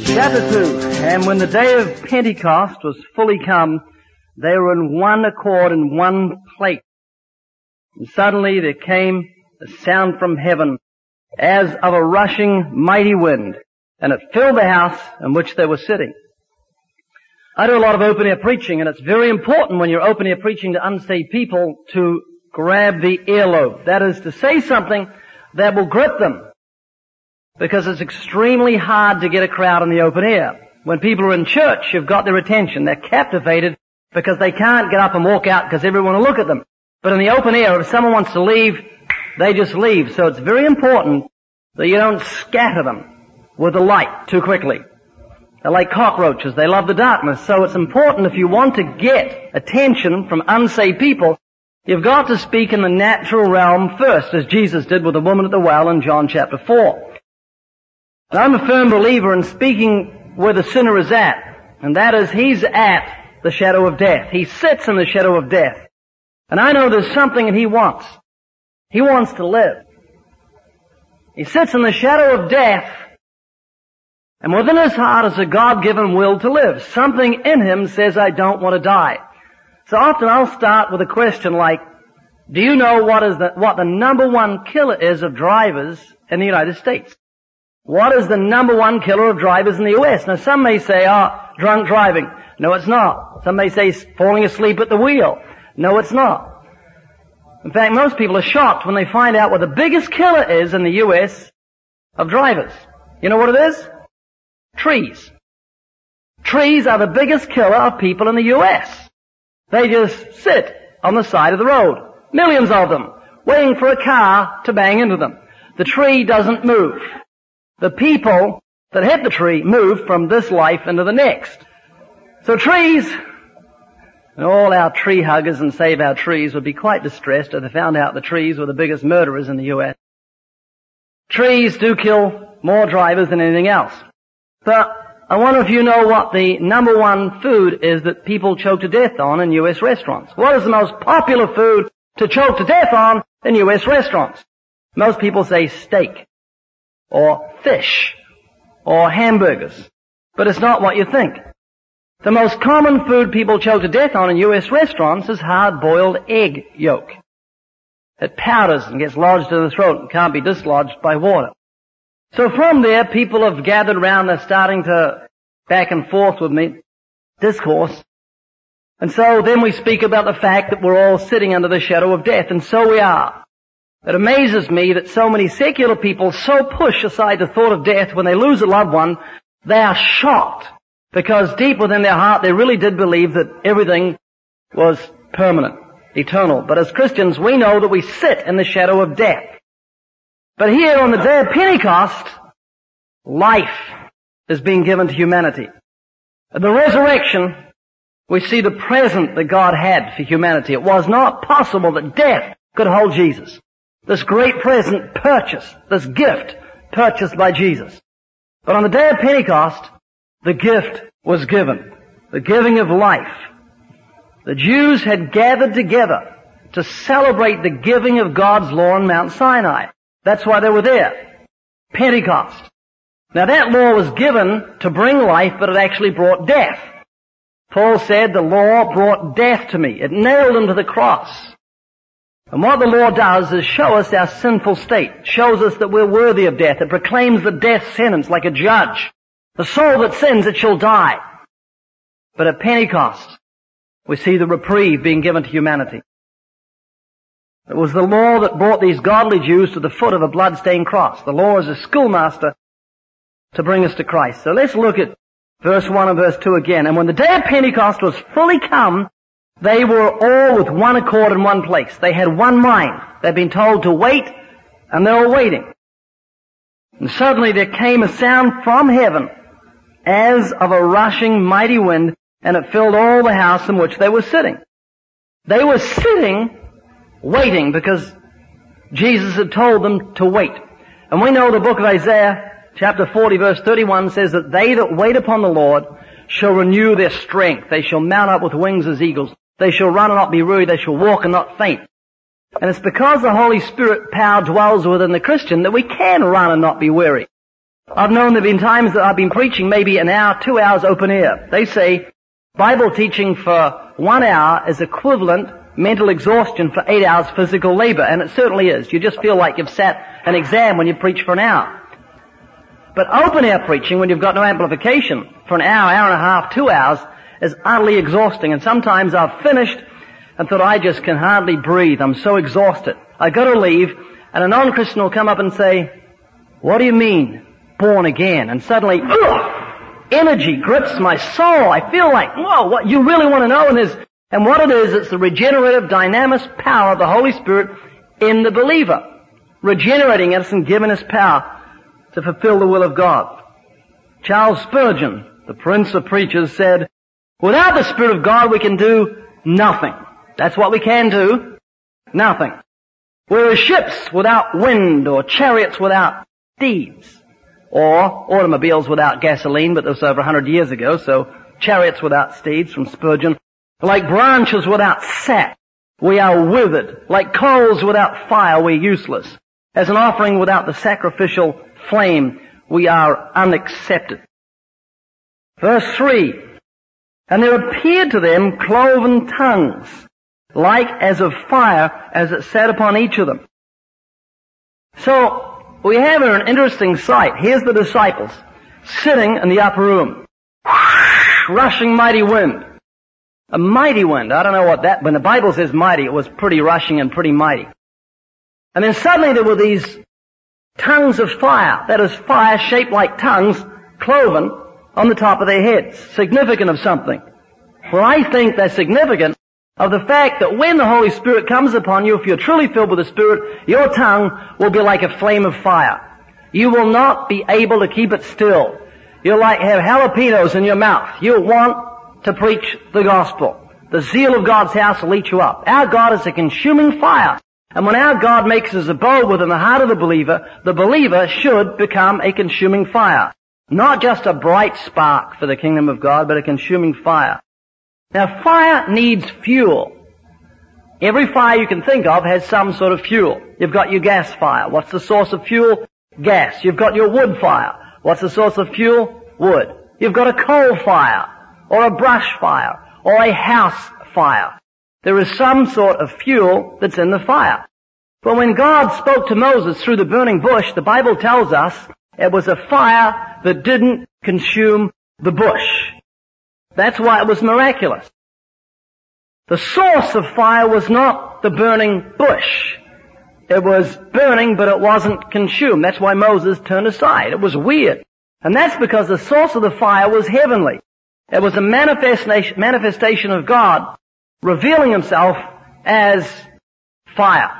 Chapter 2. And when the day of Pentecost was fully come, they were in one accord in one place. And suddenly there came a sound from heaven as of a rushing mighty wind, and it filled the house in which they were sitting. I do a lot of open-air preaching, and it's very important when you're open-air preaching to unsaved people to grab the earlobe. That is to say something that will grip them. Because it's extremely hard to get a crowd in the open air. When people are in church, you've got their attention. They're captivated because they can't get up and walk out because everyone will look at them. But in the open air, if someone wants to leave, they just leave. So it's very important that you don't scatter them with the light too quickly. They're like cockroaches. They love the darkness. So it's important if you want to get attention from unsaved people, you've got to speak in the natural realm first, as Jesus did with the woman at the well in John chapter 4. And I'm a firm believer in speaking where the sinner is at, and that is he's at the shadow of death. He sits in the shadow of death. And I know there's something that he wants. He wants to live. He sits in the shadow of death, and within his heart is a God-given will to live. Something in him says, I don't want to die. So often I'll start with a question like, do you know what the number one killer is of drivers in the United States? What is the number one killer of drivers in the U.S.? Now some may say, drunk driving. No, it's not. Some may say falling asleep at the wheel. No, it's not. In fact, most people are shocked when they find out what the biggest killer is in the U.S. of drivers. You know what it is? Trees. Trees are the biggest killer of people in the U.S. They just sit on the side of the road. Millions of them, waiting for a car to bang into them. The tree doesn't move. The people that hit the tree move from this life into the next. So trees, and all our tree huggers and save our trees would be quite distressed if they found out the trees were the biggest murderers in the U.S. Trees do kill more drivers than anything else. But I wonder if you know what the number one food is that people choke to death on in U.S. restaurants. What is the most popular food to choke to death on in U.S. restaurants? Most people say steak, or fish, or hamburgers. But it's not what you think. The most common food people choke to death on in U.S. restaurants is hard-boiled egg yolk. It powders and gets lodged in the throat and can't be dislodged by water. So from there, people have gathered around, they're starting to back and forth with me, discourse. And so then we speak about the fact that we're all sitting under the shadow of death, and so we are. It amazes me that so many secular people so push aside the thought of death when they lose a loved one, they are shocked. Because deep within their heart, they really did believe that everything was permanent, eternal. But as Christians, we know that we sit in the shadow of death. But here on the day of Pentecost, life is being given to humanity. At the resurrection, we see the present that God had for humanity. It was not possible that death could hold Jesus. This great present purchased, this gift purchased by Jesus. But on the day of Pentecost, the gift was given. The giving of life. The Jews had gathered together to celebrate the giving of God's law on Mount Sinai. That's why they were there. Pentecost. Now that law was given to bring life, but it actually brought death. Paul said the law brought death to me. It nailed him to the cross. And what the law does is show us our sinful state. It shows us that we're worthy of death. It proclaims the death sentence like a judge. The soul that sins, it shall die. But at Pentecost, we see the reprieve being given to humanity. It was the law that brought these godly Jews to the foot of a blood-stained cross. The law is a schoolmaster to bring us to Christ. So let's look at verse 1 and verse 2 again. And when the day of Pentecost was fully come, they were all with one accord in one place. They had one mind. They'd been told to wait, and they were waiting. And suddenly there came a sound from heaven as of a rushing mighty wind, and it filled all the house in which they were sitting. They were sitting, waiting, because Jesus had told them to wait. And we know the book of Isaiah, chapter 40, verse 31, says that they that wait upon the Lord shall renew their strength. They shall mount up with wings as eagles. They shall run and not be weary. They shall walk and not faint. And it's because the Holy Spirit power dwells within the Christian that we can run and not be weary. I've known there have been times that I've been preaching maybe an hour, 2 hours open air. They say Bible teaching for 1 hour is equivalent mental exhaustion for 8 hours physical labor, and it certainly is. You just feel like you've sat an exam when you preach for an hour. But open air preaching, when you've got no amplification, for an hour, hour and a half, 2 hours, is utterly exhausting. And sometimes I've finished and thought, I just can hardly breathe. I'm so exhausted. I got to leave, and a non-Christian will come up and say, what do you mean, born again? And suddenly, energy grips my soul. I feel like, whoa, what you really want to know and what it is, it's the regenerative, dynamic power of the Holy Spirit in the believer, regenerating us and giving us power to fulfill the will of God. Charles Spurgeon, the Prince of Preachers, said, without the Spirit of God we can do nothing. That's what we can do. Nothing. We're as ships without wind, or chariots without steeds, or automobiles without gasoline, but that was over 100 years ago, so chariots without steeds from Spurgeon. Like branches without sap, we are withered. Like coals without fire, we're useless. As an offering without the sacrificial flame, we are unaccepted. Verse 3, and there appeared to them cloven tongues, like as of fire, as it sat upon each of them. So, we have an interesting sight. Here's the disciples, sitting in the upper room. Rushing mighty wind. A mighty wind. I don't know what that, when the Bible says mighty, it was pretty rushing and pretty mighty. And then suddenly there were these tongues of fire. That is, fire shaped like tongues, cloven on the top of their heads. Significant of something. Well, I think they're significant of the fact that when the Holy Spirit comes upon you, if you're truly filled with the Spirit, your tongue will be like a flame of fire. You will not be able to keep it still. You'll like have jalapenos in your mouth. You'll want to preach the gospel. The zeal of God's house will eat you up. Our God is a consuming fire. And when our God makes his abode within the heart of the believer should become a consuming fire. Not just a bright spark for the kingdom of God, but a consuming fire. Now, fire needs fuel. Every fire you can think of has some sort of fuel. You've got your gas fire. What's the source of fuel? Gas. You've got your wood fire. What's the source of fuel? Wood. You've got a coal fire, or a brush fire, or a house fire. There is some sort of fuel that's in the fire. But when God spoke to Moses through the burning bush, the Bible tells us it was a fire that didn't consume the bush. That's why it was miraculous. The source of fire was not the burning bush. It was burning, but it wasn't consumed. That's why Moses turned aside. It was weird. And that's because the source of the fire was heavenly. It was a manifestation of God revealing himself as fire.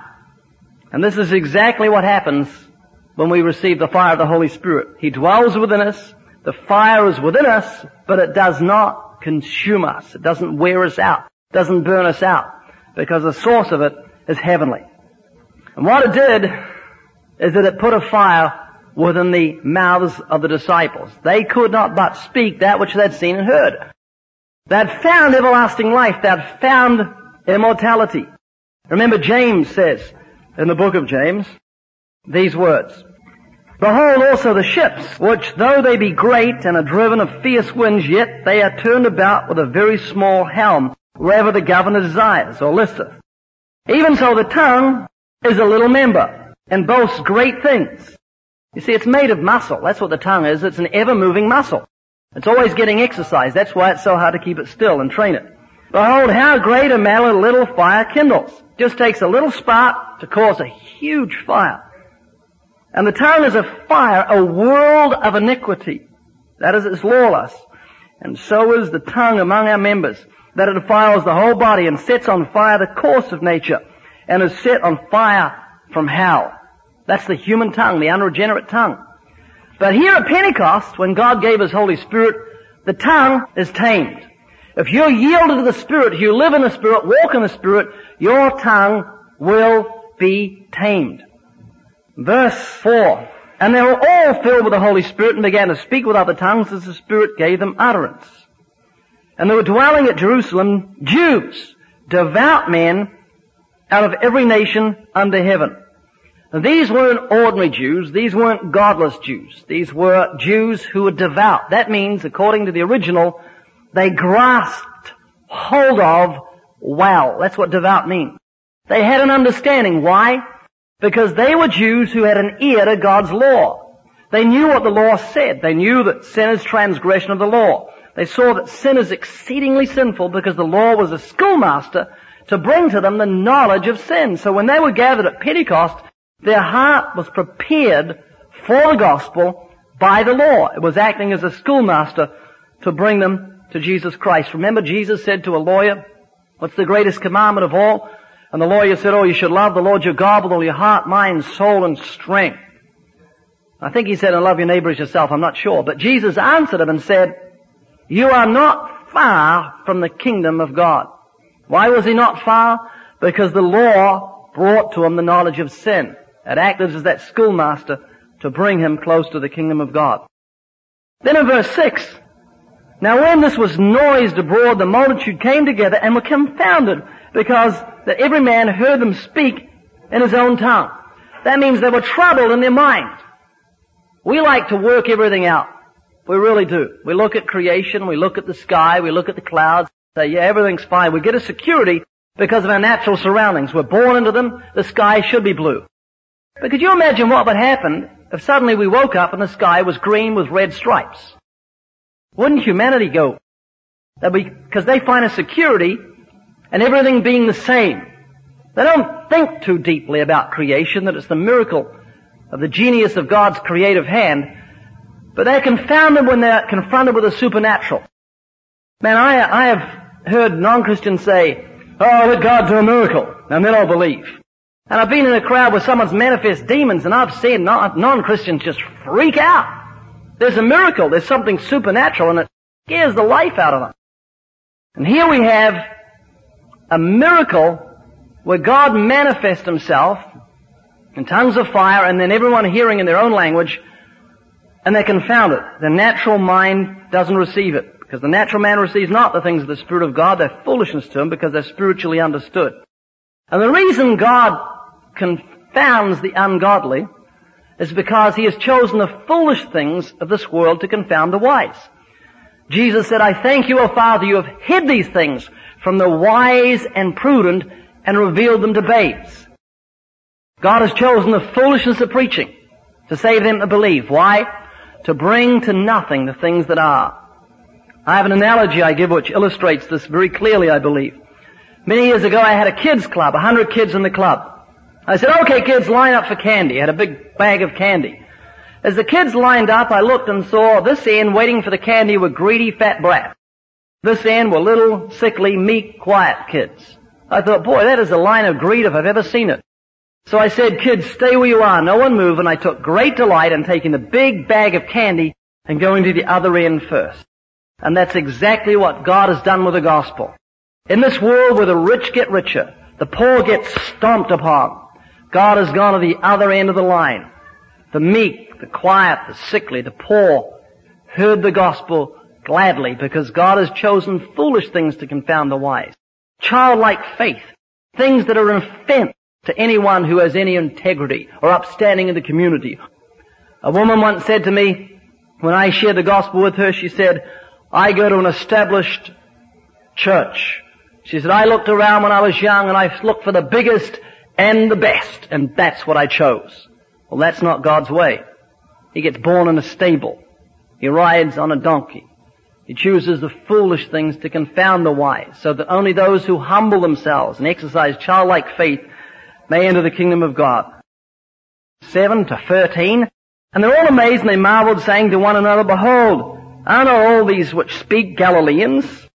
And this is exactly what happens when we receive the fire of the Holy Spirit. He dwells within us. The fire is within us, but it does not consume us. It doesn't wear us out. It doesn't burn us out, because the source of it is heavenly. And what it did is that it put a fire within the mouths of the disciples. They could not but speak that which they'd seen and heard. They'd found everlasting life. They'd found immortality. Remember, James says in the book of James these words, behold also the ships, which though they be great and are driven of fierce winds, yet they are turned about with a very small helm, wherever the governor desires or listeth. Even so the tongue is a little member, and boasts great things. You see, it's made of muscle. That's what the tongue is. It's an ever-moving muscle. It's always getting exercise. That's why it's so hard to keep it still and train it. Behold, how great a matter a little fire kindles. Just takes a little spark to cause a huge fire. And the tongue is a fire, a world of iniquity. That is, it's lawless. And so is the tongue among our members, that it defiles the whole body and sets on fire the course of nature, and is set on fire from hell. That's the human tongue, the unregenerate tongue. But here at Pentecost, when God gave his Holy Spirit, the tongue is tamed. If you're yielded to the Spirit, if you live in the Spirit, walk in the Spirit, your tongue will be tamed. Verse 4, and they were all filled with the Holy Spirit and began to speak with other tongues as the Spirit gave them utterance. And they were dwelling at Jerusalem Jews, devout men out of every nation under heaven. And these weren't ordinary Jews. These weren't godless Jews. These were Jews who were devout. That means, according to the original, they grasped hold of well. That's what devout means. They had an understanding. Why? Because they were Jews who had an ear to God's law. They knew what the law said. They knew that sin is transgression of the law. They saw that sin is exceedingly sinful because the law was a schoolmaster to bring to them the knowledge of sin. So when they were gathered at Pentecost, their heart was prepared for the gospel by the law. It was acting as a schoolmaster to bring them to Jesus Christ. Remember, Jesus said to a lawyer, "What's the greatest commandment of all?" And the lawyer said, "Oh, you should love the Lord your God with all your heart, mind, soul, and strength." I think he said, "And love your neighbor as yourself." I'm not sure. But Jesus answered him and said, "You are not far from the kingdom of God." Why was he not far? Because the law brought to him the knowledge of sin. It acted as that schoolmaster to bring him close to the kingdom of God. Then in verse 6, "Now when this was noised abroad, the multitude came together and were confounded, because that every man heard them speak in his own tongue." That means they were troubled in their mind. We like to work everything out. We really do. We look at creation, we look at the sky, we look at the clouds, say, yeah, everything's fine. We get a security because of our natural surroundings. We're born into them, the sky should be blue. But could you imagine what would happen if suddenly we woke up and the sky was green with red stripes? Wouldn't humanity go? Because they find a security in everything being the same. They don't think too deeply about creation, that it's the miracle of the genius of God's creative hand, but they're confounded when they're confronted with the supernatural. Man, I have heard non-Christians say, "Oh, let God do a miracle," and then I'll believe. And I've been in a crowd where someone's manifest demons, and I've seen non-Christians just freak out. There's a miracle, there's something supernatural, and it scares the life out of them. And here we have a miracle where God manifests himself in tongues of fire, and then everyone hearing in their own language, and they're confounded. The natural mind doesn't receive it, because the natural man receives not the things of the Spirit of God. They're foolishness to him because they're spiritually understood. And the reason God confounds the ungodly is because he has chosen the foolish things of this world to confound the wise. Jesus said, "I thank you, O Father, you have hid these things from the wise and prudent and revealed them to babes." God has chosen the foolishness of preaching to save them that believe. Why? To bring to nothing the things that are. I have an analogy I give which illustrates this very clearly, I believe. Many years ago I had a kids club, 100 kids in the club. I said, "Okay kids, line up for candy." I had a big bag of candy. As the kids lined up, I looked and saw this end waiting for the candy were greedy fat brats. This end were little, sickly, meek, quiet kids. I thought, boy, that is a line of greed if I've ever seen it. So I said, "Kids, stay where you are, no one move," and I took great delight in taking the big bag of candy and going to the other end first. And that's exactly what God has done with the gospel. In this world where the rich get richer, the poor get stomped upon, God has gone to the other end of the line. The meek, the quiet, the sickly, the poor heard the gospel gladly because God has chosen foolish things to confound the wise. Childlike faith, things that are an offense to anyone who has any integrity or upstanding in the community. A woman once said to me, when I shared the gospel with her, she said, "I go to an established church." She said, "I looked around when I was young and I looked for the biggest and the best, and that's what I chose." Well, that's not God's way. He gets born in a stable. He rides on a donkey. He chooses the foolish things to confound the wise, so that only those who humble themselves and exercise childlike faith may enter the kingdom of God. 7 to 13. "And they're all amazed, and they marveled, saying to one another, Behold, are not all these which speak Galileans?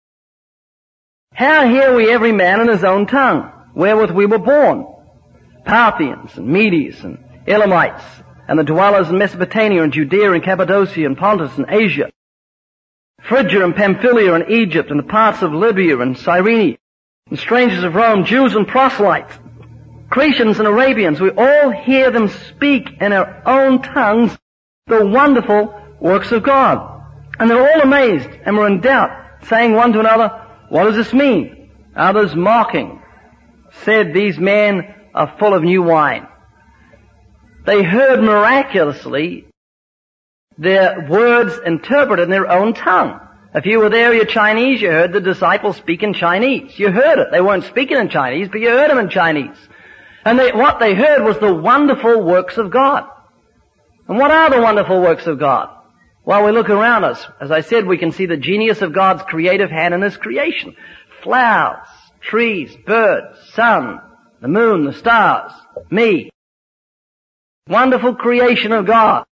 How hear we every man in his own tongue, wherewith we were born? Parthians, and Medes, and Elamites, and the dwellers in Mesopotamia, and Judea, and Cappadocia, and Pontus, and Asia, Phrygia, and Pamphylia, and Egypt, and the parts of Libya, and Cyrene, and strangers of Rome, Jews and proselytes, Cretians and Arabians, we all hear them speak in our own tongues the wonderful works of God. And they're all amazed and were in doubt, saying one to another, What does this mean? Others mocking said, These men are full of new wine. They heard miraculously their words interpreted in their own tongue. If you were there, you're Chinese, you heard the disciples speak in Chinese. You heard it. They weren't speaking in Chinese, but you heard them in Chinese. And what they heard was the wonderful works of God. And what are the wonderful works of God? Well, we look around us. As I said, we can see the genius of God's creative hand in His creation. Flowers, trees, birds, sun, the moon, the stars, me. Wonderful creation of God.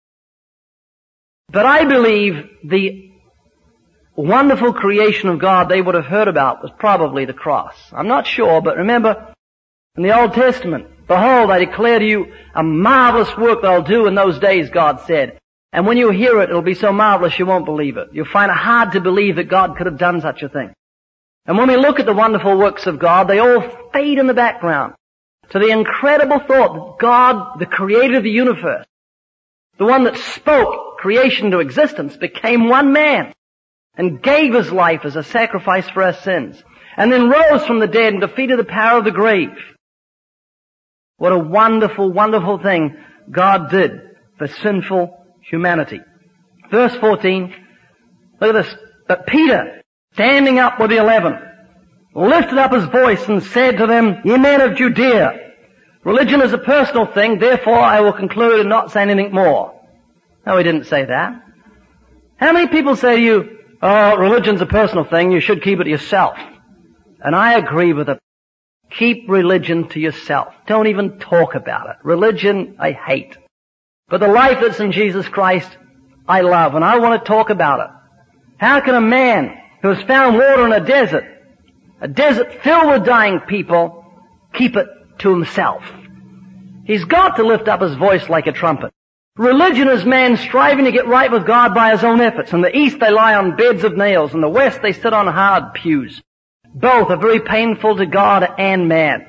But I believe the wonderful creation of God they would have heard about was probably the cross. I'm not sure, but remember, in the Old Testament, behold, I declare to you a marvelous work that I'll do in those days, God said. And when you hear it, it'll be so marvelous you won't believe it. You'll find it hard to believe that God could have done such a thing. And when we look at the wonderful works of God, they all fade in the background to the incredible thought that God, the creator of the universe, the one that spoke creation into existence, became one man and gave His life as a sacrifice for our sins, and then rose from the dead and defeated the power of the grave. What a wonderful, wonderful thing God did for sinful humanity. Verse 14, look at this. But Peter, standing up with the 11, lifted up his voice and said to them, Ye men of Judea, religion is a personal thing, therefore I will conclude and not say anything more. No, he didn't say that. How many people say to you, oh, religion's a personal thing, you should keep it to yourself? And I agree with it. Keep religion to yourself. Don't even talk about it. Religion, I hate. But the life that's in Jesus Christ, I love, and I want to talk about it. How can a man who has found water in a desert filled with dying people, keep it to himself? He's got to lift up his voice like a trumpet. Religion is man striving to get right with God by his own efforts. In the East they lie on beds of nails. In the West they sit on hard pews. Both are very painful to God and man.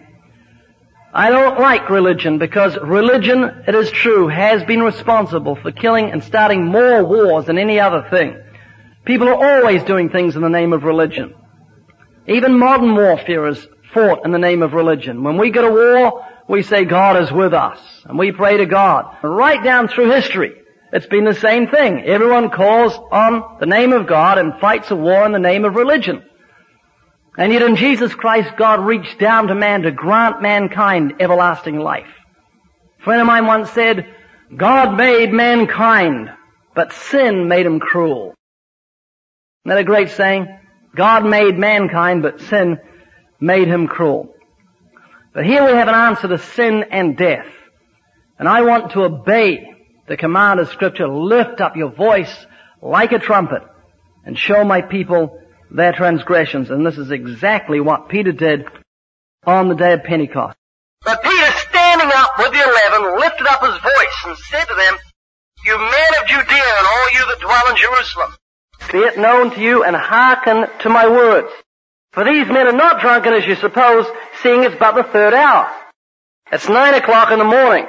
I don't like religion because religion, it is true, has been responsible for killing and starting more wars than any other thing. People are always doing things in the name of religion. Even modern warfare is fought in the name of religion. When we go to war, we say God is with us, and we pray to God. Right down through history, it's been the same thing. Everyone calls on the name of God and fights a war in the name of religion. And yet in Jesus Christ, God reached down to man to grant mankind everlasting life. A friend of mine once said, God made mankind, but sin made him cruel. Isn't that a great saying? God made mankind, but sin made him cruel. But here we have an answer to sin and death. And I want to obey the command of Scripture, lift up your voice like a trumpet and show my people their transgressions. And this is exactly what Peter did on the day of Pentecost. But Peter, standing up with the 11, lifted up his voice and said to them, You men of Judea and all you that dwell in Jerusalem, be it known to you and hearken to my words. For these men are not drunken as you suppose, seeing it's but the third hour. It's 9 o'clock in the morning.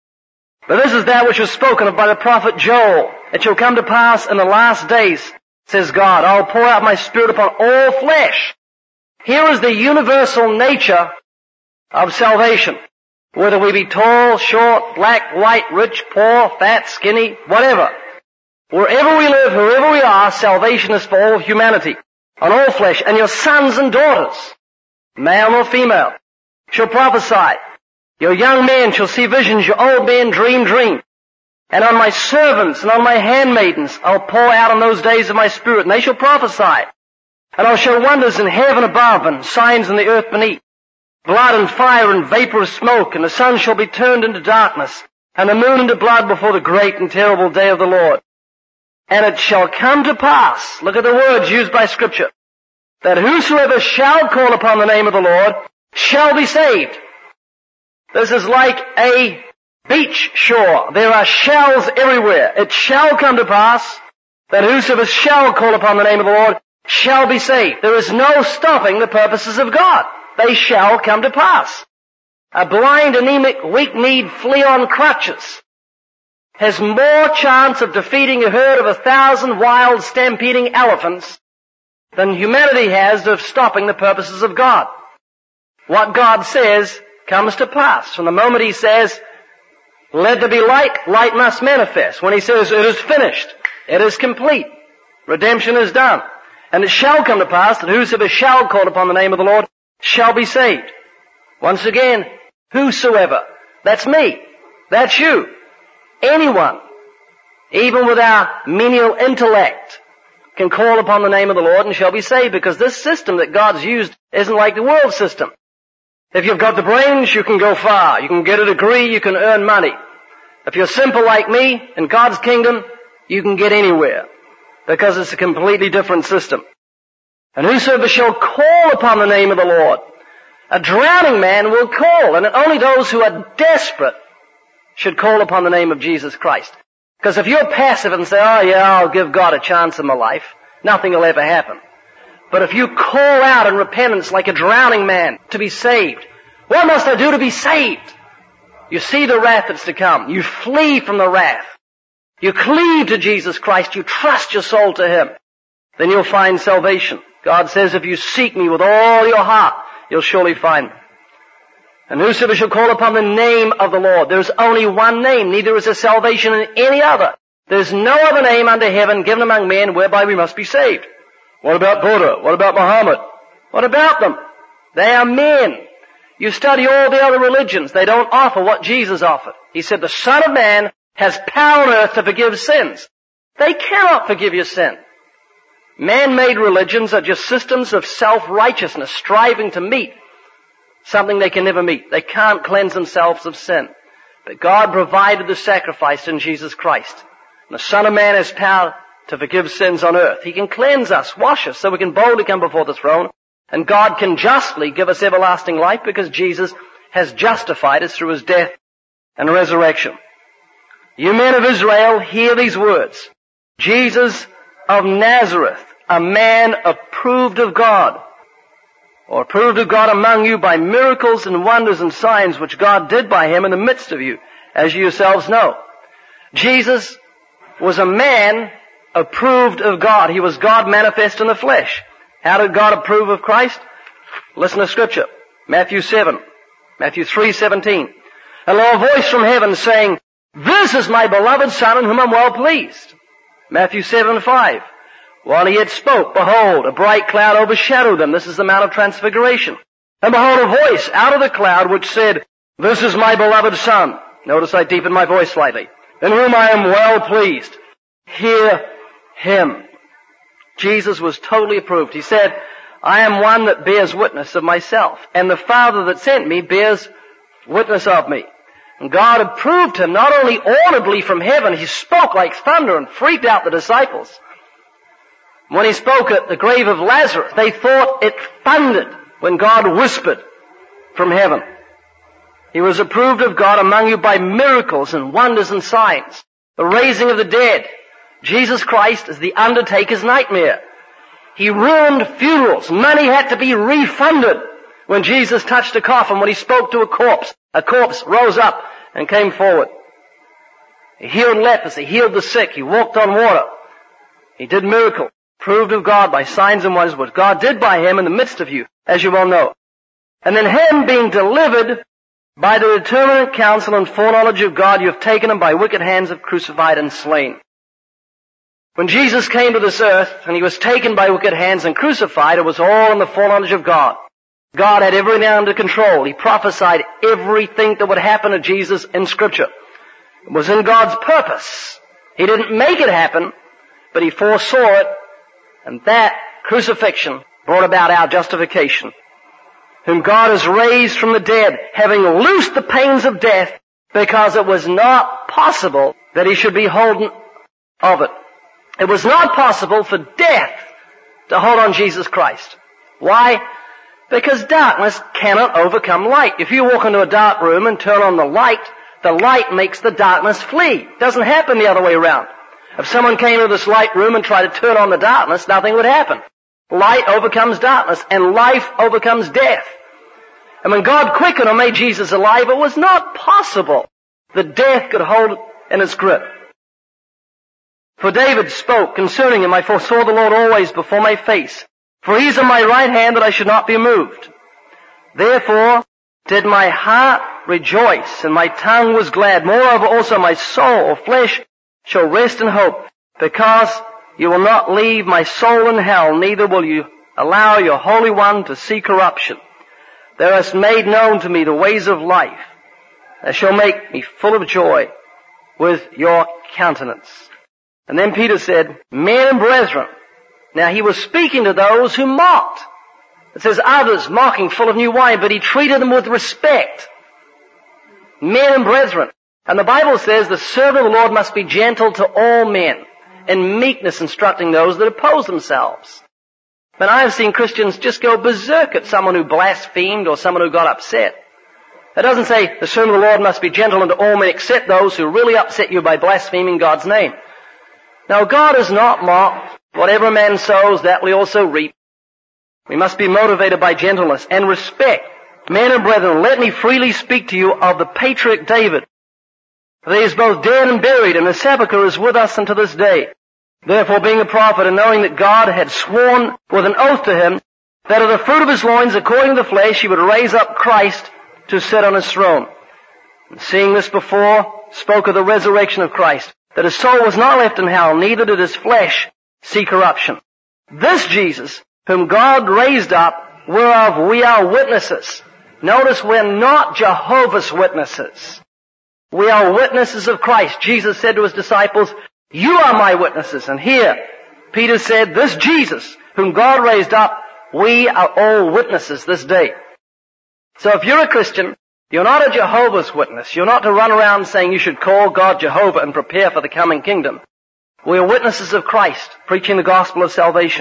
But this is that which was spoken of by the prophet Joel. It shall come to pass in the last days, says God, I'll pour out my Spirit upon all flesh. Here is the universal nature of salvation. Whether we be tall, short, black, white, rich, poor, fat, skinny, whatever. Wherever we live, wherever we are, salvation is for all humanity, on all flesh. And your sons and daughters, male or female, shall prophesy. Your young men shall see visions, your old men dream dreams. And on my servants and on my handmaidens I'll pour out in those days of my Spirit, and they shall prophesy. And I'll show wonders in heaven above and signs in the earth beneath, blood and fire and vapor of smoke, and the sun shall be turned into darkness, and the moon into blood before the great and terrible day of the Lord. And it shall come to pass, look at the words used by Scripture, that whosoever shall call upon the name of the Lord shall be saved. This is like a beach shore. There are shells everywhere. It shall come to pass that whosoever shall call upon the name of the Lord shall be saved. There is no stopping the purposes of God. They shall come to pass. A blind, anemic, weak-kneed flea on crutches has more chance of defeating a herd of 1,000 wild stampeding elephants than humanity has of stopping the purposes of God. What God says comes to pass. From the moment He says, Let there be light, light must manifest. When he says, it is finished, it is complete, redemption is done. And it shall come to pass that whosoever shall call upon the name of the Lord shall be saved. Once again, whosoever. That's me. That's you. Anyone, even with our menial intellect, can call upon the name of the Lord and shall be saved, because this system that God's used isn't like the world system. If you've got the brains, you can go far. You can get a degree, you can earn money. If you're simple like me, in God's kingdom, you can get anywhere, because it's a completely different system. And whosoever shall call upon the name of the Lord, a drowning man will call, and only those who are desperate should call upon the name of Jesus Christ. Because if you're passive and say, oh yeah, I'll give God a chance in my life, nothing will ever happen. But if you call out in repentance like a drowning man to be saved, what must I do to be saved? You see the wrath that's to come. You flee from the wrath. You cleave to Jesus Christ. You trust your soul to Him. Then you'll find salvation. God says, if you seek me with all your heart, you'll surely find me. And whosoever shall call upon the name of the Lord. There's only one name. Neither is there salvation in any other. There's no other name under heaven given among men whereby we must be saved. What about Buddha? What about Muhammad? What about them? They are men. You study all the other religions. They don't offer what Jesus offered. He said, the Son of Man has power on earth to forgive sins. They cannot forgive your sin. Man-made religions are just systems of self-righteousness, striving to meet something they can never meet. They can't cleanse themselves of sin. But God provided the sacrifice in Jesus Christ. And the Son of Man has power to forgive sins on earth. He can cleanse us, wash us, so we can boldly come before the throne. And God can justly give us everlasting life, because Jesus has justified us through His death and resurrection. You men of Israel, hear these words. Jesus of Nazareth, a man approved of God, or approved of God among you by miracles and wonders and signs which God did by Him in the midst of you, as you yourselves know. Jesus was a man approved of God. He was God manifest in the flesh. How did God approve of Christ? Listen to Scripture. Matthew 7, Matthew 3:17. A loud voice from heaven saying, this is my beloved Son in whom I'm well pleased. Matthew 7:5. While he yet spoke, behold, a bright cloud overshadowed them. This is the Mount of Transfiguration. And behold, a voice out of the cloud which said, this is my beloved Son. Notice I deepened my voice slightly. In whom I am well pleased. Hear Him. Jesus was totally approved. He said, I am one that bears witness of myself, and the Father that sent me bears witness of me. And God approved Him not only audibly from heaven, He spoke like thunder and freaked out the disciples. When He spoke at the grave of Lazarus, they thought it thundered when God whispered from heaven. He was approved of God among you by miracles and wonders and signs. The raising of the dead. Jesus Christ is the undertaker's nightmare. He ruined funerals. Money had to be refunded when Jesus touched a coffin, when He spoke to a corpse. A corpse rose up and came forward. He healed leprosy, healed the sick, He walked on water. He did miracles, proved of God by signs and wonders, what God did by Him in the midst of you, as you well know. And then Him being delivered by the determinate counsel and foreknowledge of God, you have taken Him by wicked hands, have crucified and slain. When Jesus came to this earth and He was taken by wicked hands and crucified, it was all in the foreknowledge of God. God had everything under control. He prophesied everything that would happen to Jesus in Scripture. It was in God's purpose. He didn't make it happen, but He foresaw it, and that crucifixion brought about our justification. Whom God has raised from the dead, having loosed the pains of death, because it was not possible that He should be holden of it. It was not possible for death to hold on Jesus Christ. Why? Because darkness cannot overcome light. If you walk into a dark room and turn on the light makes the darkness flee. It doesn't happen the other way around. If someone came into this light room and tried to turn on the darkness, nothing would happen. Light overcomes darkness, and life overcomes death. And when God quickened or made Jesus alive, it was not possible that death could hold it in its grip. For David spoke concerning Him, I foresaw the Lord always before my face. For He is on my right hand that I should not be moved. Therefore did my heart rejoice, and my tongue was glad. Moreover also my soul or flesh shall rest in hope, because you will not leave my soul in hell, neither will you allow your Holy One to see corruption. Thou hast made known to me the ways of life. Thou shalt make me full of joy with your countenance. And then Peter said, men and brethren. Now he was speaking to those who mocked. It says others mocking, full of new wine, but he treated them with respect. Men and brethren. And the Bible says the servant of the Lord must be gentle to all men, in meekness instructing those that oppose themselves. But I have seen Christians just go berserk at someone who blasphemed or someone who got upset. It doesn't say the servant of the Lord must be gentle unto all men except those who really upset you by blaspheming God's name. Now God is not mocked. Whatever man sows, that will he also reap. We must be motivated by gentleness and respect. Men and brethren, let me freely speak to you of the patriarch David. For he is both dead and buried, and his sepulchre is with us unto this day. Therefore, being a prophet, and knowing that God had sworn with an oath to him, that of the fruit of his loins, according to the flesh, he would raise up Christ to sit on his throne. And seeing this before, spoke of the resurrection of Christ, that his soul was not left in hell, neither did his flesh see corruption. This Jesus, whom God raised up, whereof we are witnesses. Notice we're not Jehovah's Witnesses. We are witnesses of Christ. Jesus said to his disciples, you are my witnesses. And here, Peter said, this Jesus, whom God raised up, we are all witnesses this day. So if you're a Christian, you're not a Jehovah's Witness. You're not to run around saying you should call God Jehovah and prepare for the coming kingdom. We are witnesses of Christ, preaching the gospel of salvation.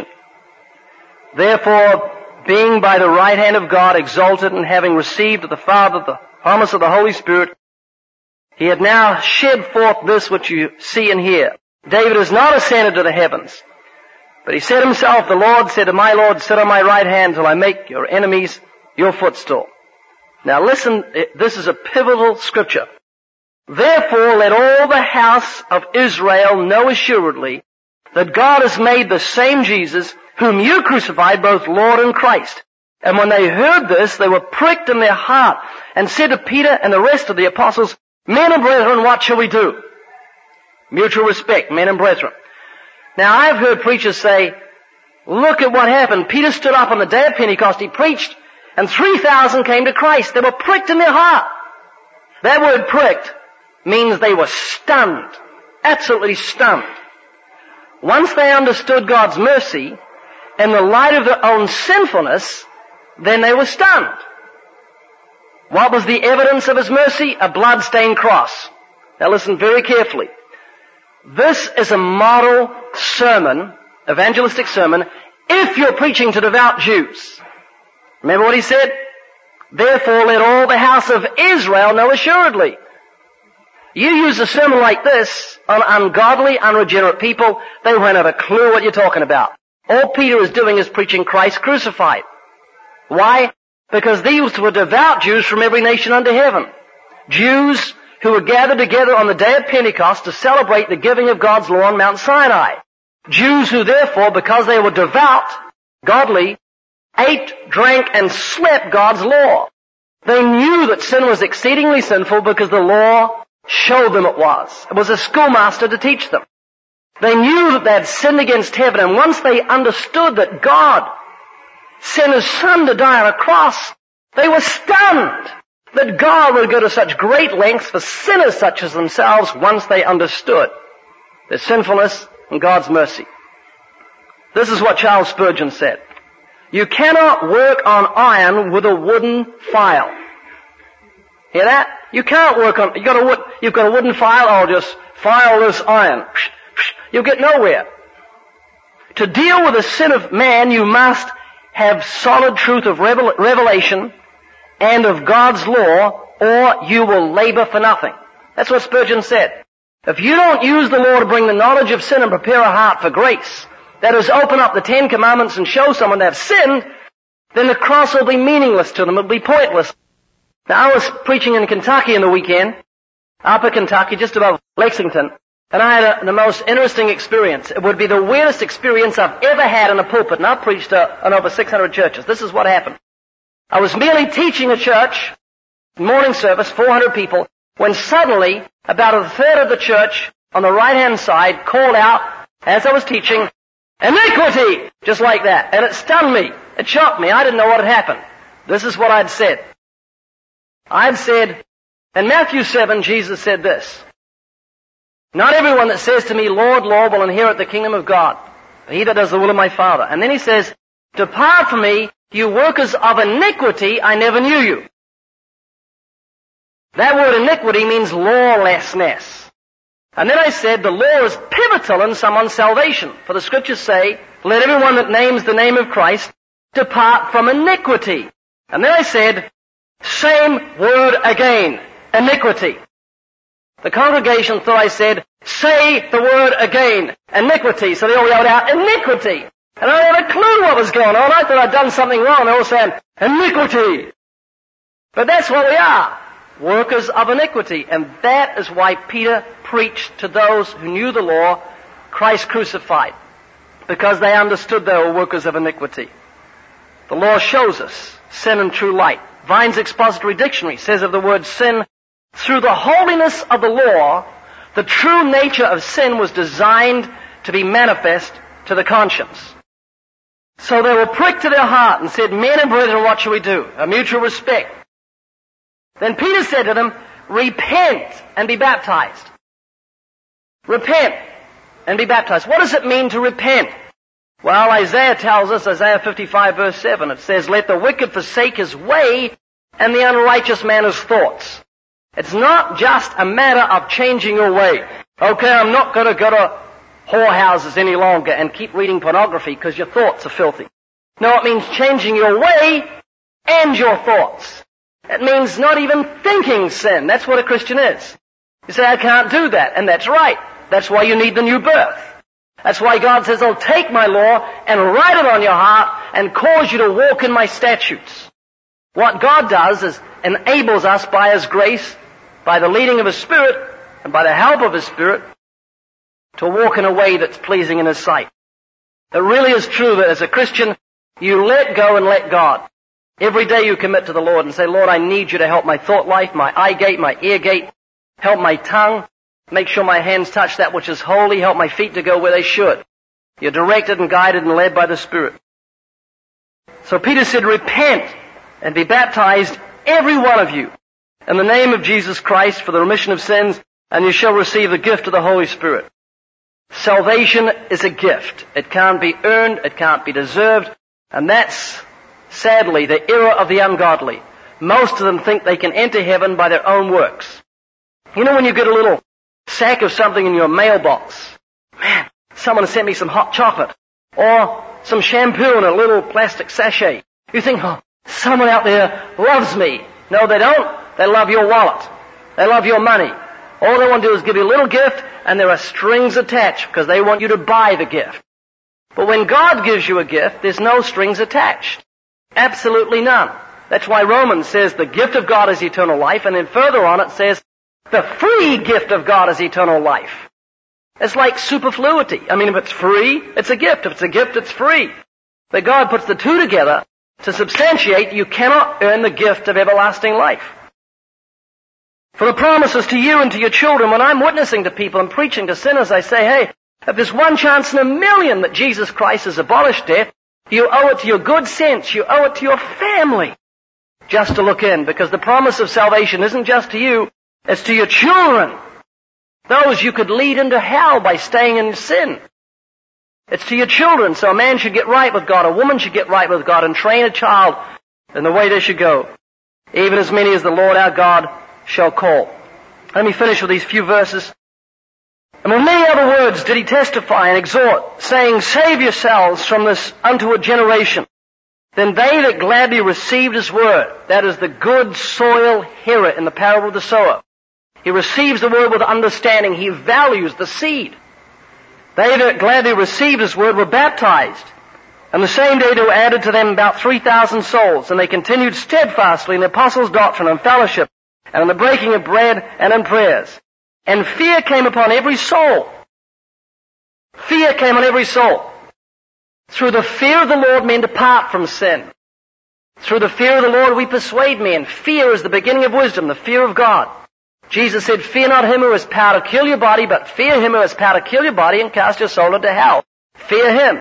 Therefore, being by the right hand of God exalted, and having received of the Father the promise of the Holy Spirit, he had now shed forth this which you see and hear. David has not ascended to the heavens, but he said himself, the Lord said to my Lord, sit on my right hand till I make your enemies your footstool. Now listen, this is a pivotal scripture. Therefore let all the house of Israel know assuredly that God has made the same Jesus whom you crucified both Lord and Christ. And when they heard this, they were pricked in their heart and said to Peter and the rest of the apostles, men and brethren, what shall we do? Mutual respect, men and brethren. Now I've heard preachers say, look at what happened. Peter stood up on the day of Pentecost, he preached, and 3,000 came to Christ. They were pricked in their heart. That word pricked means they were stunned. Absolutely stunned. Once they understood God's mercy, in the light of their own sinfulness, then they were stunned. What was the evidence of his mercy? A blood-stained cross. Now listen very carefully. This is a model sermon, evangelistic sermon, if you're preaching to devout Jews. Remember what he said? Therefore let all the house of Israel know assuredly. You use a sermon like this on ungodly, unregenerate people, they won't have a clue what you're talking about. All Peter is doing is preaching Christ crucified. Why? Because these were devout Jews from every nation under heaven. Jews who were gathered together on the day of Pentecost to celebrate the giving of God's law on Mount Sinai. Jews who therefore, because they were devout, godly, ate, drank, and slept God's law. They knew that sin was exceedingly sinful because the law showed them it was. It was a schoolmaster to teach them. They knew that they had sinned against heaven, and once they understood that God sent His Son to die on a cross, they were stunned that God would go to such great lengths for sinners such as themselves once they understood their sinfulness and God's mercy. This is what Charles Spurgeon said. You cannot work on iron with a wooden file. Hear that? You can't work on, you've got a wooden file, I'll just file this iron. You'll get nowhere. To deal with the sin of man, you must have solid truth of revelation and of God's law, or you will labor for nothing. That's what Spurgeon said. If you don't use the law to bring the knowledge of sin and prepare a heart for grace, that is, open up the 10 Commandments and show someone they have sinned, then the cross will be meaningless to them. It will be pointless. Now, I was preaching in Kentucky in the weekend, Upper Kentucky, just above Lexington, and I had the most interesting experience. It would be the weirdest experience I've ever had in a pulpit, and I've preached on over 600 churches. This is what happened. I was merely teaching a church morning service, 400 people, when suddenly about a third of the church on the right-hand side called out, as I was teaching, iniquity! Just like that. And it stunned me. It shocked me. I didn't know what had happened. This is what I'd said. I'd said, in Matthew 7, Jesus said this, not everyone that says to me, Lord, Lord, will inherit the kingdom of God, but he that does the will of my Father. And then he says, depart from me, you workers of iniquity, I never knew you. That word iniquity means lawlessness. And then I said the law is pivotal in someone's salvation. For the scriptures say, let everyone that names the name of Christ depart from iniquity. And then I said, same word again, iniquity. The congregation thought I said, say the word again, iniquity. So they all yelled out, iniquity. And I had a clue what was going on. I thought I'd done something wrong. They all said, iniquity. But that's what we are. Workers of iniquity. And that is why Peter preached to those who knew the law, Christ crucified. Because they understood they were workers of iniquity. The law shows us sin and true light. Vine's Expository Dictionary says of the word sin, through the holiness of the law, the true nature of sin was designed to be manifest to the conscience. So they were pricked to their heart and said, men and brethren, what shall we do? A mutual respect. Then Peter said to them, repent and be baptized. Repent and be baptized. What does it mean to repent? Well, Isaiah tells us, Isaiah 55 verse 7, it says, let the wicked forsake his way and the unrighteous man his thoughts. It's not just a matter of changing your way. Okay, I'm not going to go to whorehouses any longer and keep reading pornography because your thoughts are filthy. No, it means changing your way and your thoughts. It means not even thinking sin. That's what a Christian is. You say, I can't do that. And that's right. That's why you need the new birth. That's why God says, I'll take my law and write it on your heart and cause you to walk in my statutes. What God does is enables us by His grace, by the leading of His Spirit, and by the help of His Spirit, to walk in a way that's pleasing in His sight. It really is true that as a Christian, you let go and let God. Every day you commit to the Lord and say, Lord, I need you to help my thought life, my eye gate, my ear gate, help my tongue, make sure my hands touch that which is holy, help my feet to go where they should. You're directed and guided and led by the Spirit. So Peter said, repent and be baptized, every one of you, in the name of Jesus Christ for the remission of sins, and you shall receive the gift of the Holy Spirit. Salvation is a gift. It can't be earned, it can't be deserved, and that's sadly the error of the ungodly. Most of them think they can enter heaven by their own works. You know when you get a little sack of something in your mailbox, man, someone sent me some hot chocolate, or some shampoo in a little plastic sachet. You think, oh, someone out there loves me. No, they don't. They love your wallet. They love your money. All they want to do is give you a little gift, and there are strings attached because they want you to buy the gift. But when God gives you a gift, there's no strings attached. Absolutely none. That's why Romans says the gift of God is eternal life, and then further on it says the free gift of God is eternal life. It's like superfluity. I mean, if it's free, it's a gift. If it's a gift, it's free. But God puts the two together to substantiate you cannot earn the gift of everlasting life. For the promises to you and to your children, when I'm witnessing to people and preaching to sinners, I say, hey, if there's one chance in a million that Jesus Christ has abolished death, you owe it to your good sense, you owe it to your family, just to look in, because the promise of salvation isn't just to you, it's to your children. Those you could lead into hell by staying in sin. It's to your children, so a man should get right with God, a woman should get right with God, and train a child in the way they should go, even as many as the Lord our God shall call. Let me finish with these few verses. And with many other words did he testify and exhort, saying, save yourselves from this untoward generation. Then they that gladly received his word, that is the good soil hearer in the parable of the sower. He receives the word with understanding. He values the seed. They that gladly received his word were baptized. And the same day there were added to them about 3,000 souls. And they continued steadfastly in the apostles' doctrine and fellowship, and in the breaking of bread and in prayers. And fear came upon every soul. Fear came on every soul. Through the fear of the Lord men depart from sin. Through the fear of the Lord we persuade men. Fear is the beginning of wisdom, the fear of God. Jesus said, fear not him who has power to kill your body, but fear him who has power to kill your body and cast your soul into hell. Fear him.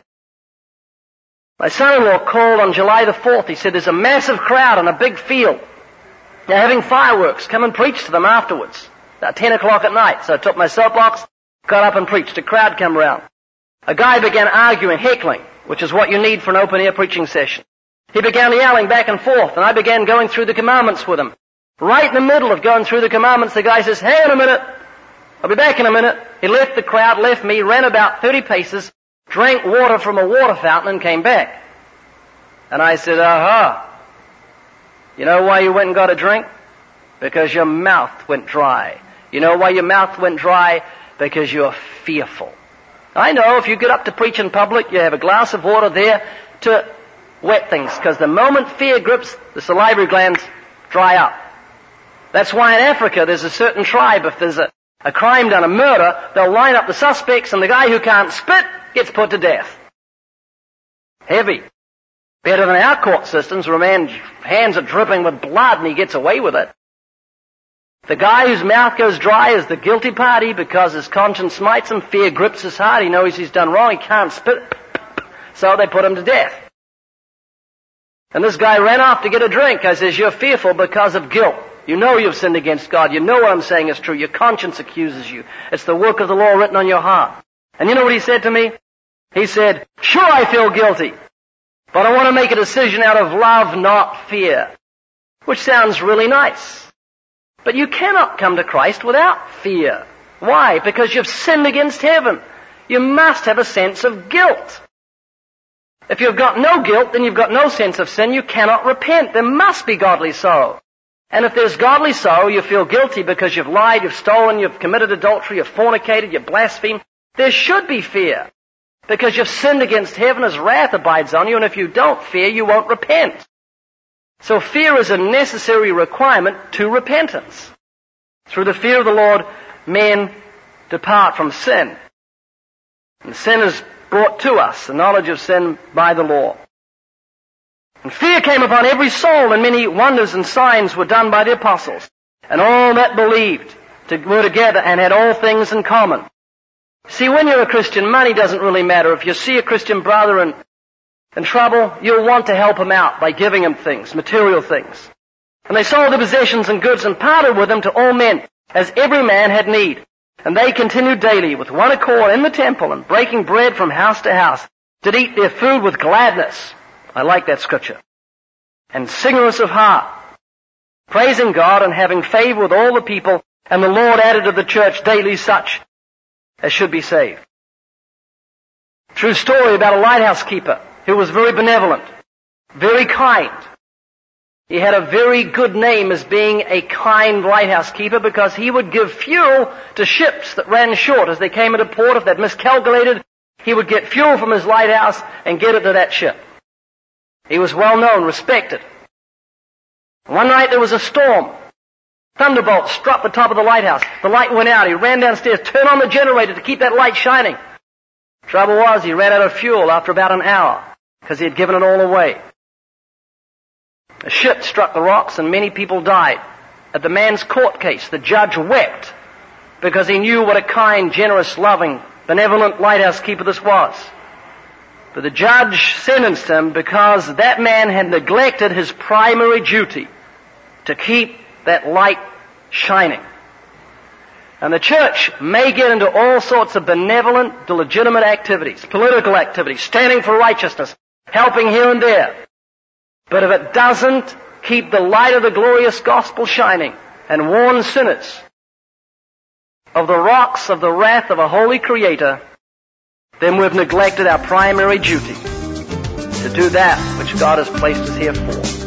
My son-in-law called on July the 4th. He said, there's a massive crowd on a big field. They're having fireworks. Come and preach to them afterwards. About 10 o'clock at night. So I took my soapbox, got up and preached. A crowd came around. A guy began arguing, heckling, which is what you need for an open-air preaching session. He began yelling back and forth, and I began going through the commandments with him. Right in the middle of going through the commandments, the guy says, hang on a minute. I'll be back in a minute. He left the crowd, left me, ran about 30 paces, drank water from a water fountain and came back. And I said, aha. You know why you went and got a drink? Because your mouth went dry. You know why your mouth went dry? Because you're fearful. I know if you get up to preach in public, you have a glass of water there to wet things, because the moment fear grips, the salivary glands dry up. That's why in Africa there's a certain tribe, if there's a crime done, a murder, they'll line up the suspects and the guy who can't spit gets put to death. Heavy. Better than our court systems where a man's hands are dripping with blood and he gets away with it. The guy whose mouth goes dry is the guilty party because his conscience smites him, fear grips his heart, he knows he's done wrong, he can't spit, so they put him to death. And this guy ran off to get a drink. I says, you're fearful because of guilt. You know you've sinned against God. You know what I'm saying is true. Your conscience accuses you. It's the work of the law written on your heart. And you know what he said to me? He said, sure, I feel guilty, but I want to make a decision out of love, not fear. Which sounds really nice. But you cannot come to Christ without fear. Why? Because you've sinned against heaven. You must have a sense of guilt. If you've got no guilt, then you've got no sense of sin. You cannot repent. There must be godly sorrow. And if there's godly sorrow, you feel guilty because you've lied, you've stolen, you've committed adultery, you've fornicated, you've blasphemed. There should be fear because you've sinned against heaven, His wrath abides on you, and if you don't fear, you won't repent. So fear is a necessary requirement to repentance. Through the fear of the Lord, men depart from sin. And sin is brought to us, the knowledge of sin by the law. And fear came upon every soul, and many wonders and signs were done by the apostles. And all that believed were together and had all things in common. See, when you're a Christian, money doesn't really matter. If you see a Christian brother in trouble, you'll want to help him out by giving him things, material things. And they sold their possessions and goods and parted with them to all men, as every man had need. And they continued daily with one accord in the temple and breaking bread from house to house, did eat their food with gladness. I like that scripture. And singleness of heart, praising God and having favor with all the people, and the Lord added to the church daily such as should be saved. True story about a lighthouse keeper who was very benevolent, very kind. He had a very good name as being a kind lighthouse keeper because he would give fuel to ships that ran short as they came into port. If they'd miscalculated, he would get fuel from his lighthouse and get it to that ship. He was well known, respected. One night there was a storm. Thunderbolts struck the top of the lighthouse. The light went out. He ran downstairs, turned on the generator to keep that light shining. Trouble was, he ran out of fuel after about an hour because he had given it all away. A ship struck the rocks and many people died. At the man's court case, the judge wept because he knew what a kind, generous, loving, benevolent lighthouse keeper this was. But the judge sentenced him because that man had neglected his primary duty to keep that light shining. And the church may get into all sorts of benevolent, legitimate activities, political activities, standing for righteousness, helping here and there. But if it doesn't keep the light of the glorious gospel shining and warn sinners of the rocks of the wrath of a holy Creator, then we've neglected our primary duty to do that which God has placed us here for.